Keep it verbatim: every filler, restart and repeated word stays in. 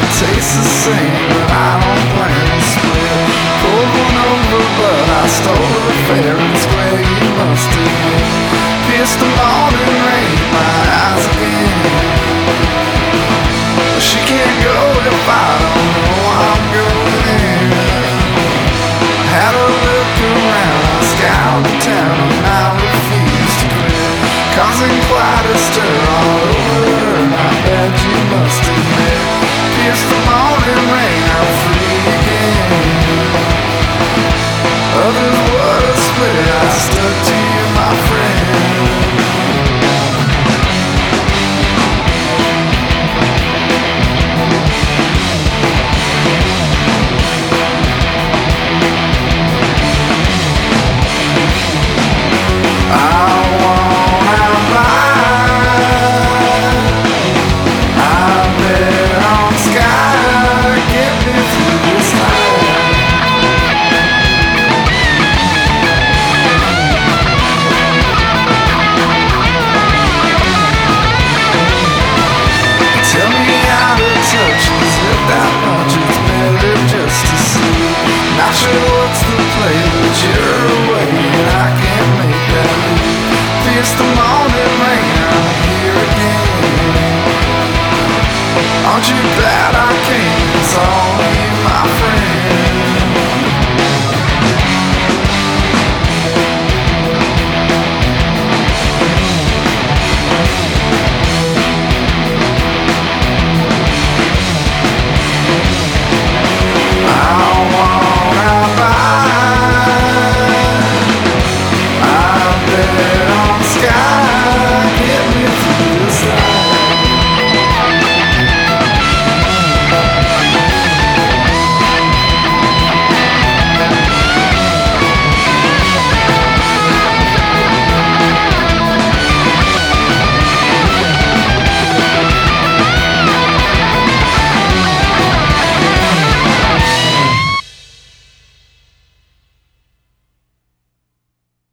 tastes the same, but I don't plan to split. Pulled one over, but I stole a fair. It's where you must admit. Pierced the morning rain, my eyes again. She can't go if I don't know I'm going in. Had a look around, I scoured the town, and I refused to quit. Causing quite a stir all over her, I bet you must admit. Pierced the